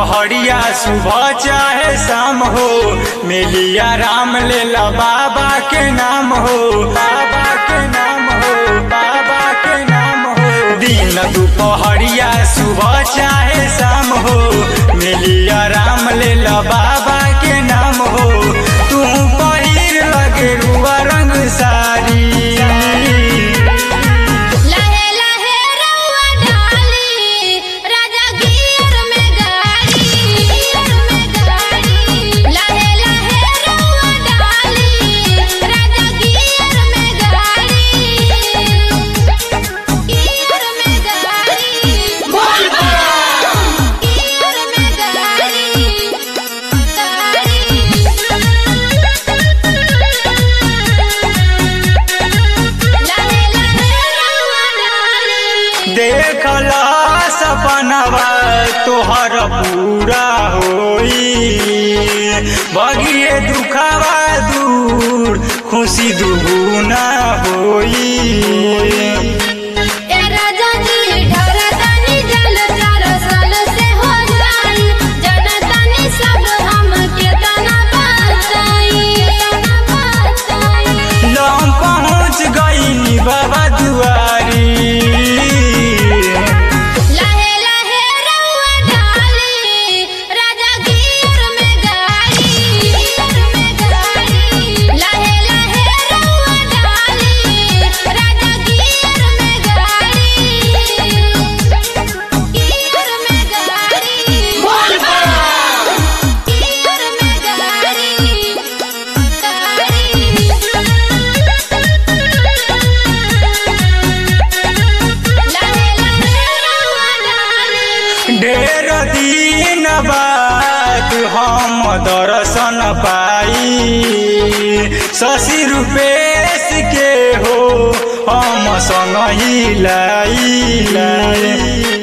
दोपहरिया सुबह चाहे शाम हो, मिलिया राम ले ला बाबा के नाम हो, बाबा के नाम हो, बाबा के नाम हो। दिन दोपहरिया सुबह चाहे शाम हो, मिलिया राम ले ला बाबा के नाम हो। तू पहिर लगे रुआ रंग सारी, देखला सपनवा तोहर पूरा होई, बगिए दुखवा दूर खुशी दुगुना होई। लम पहुँच गई बाबा दुआरी, ढेर दिन बाद हम दर्शन पाई, शशि रूपेश के हो हम संग ही लाई।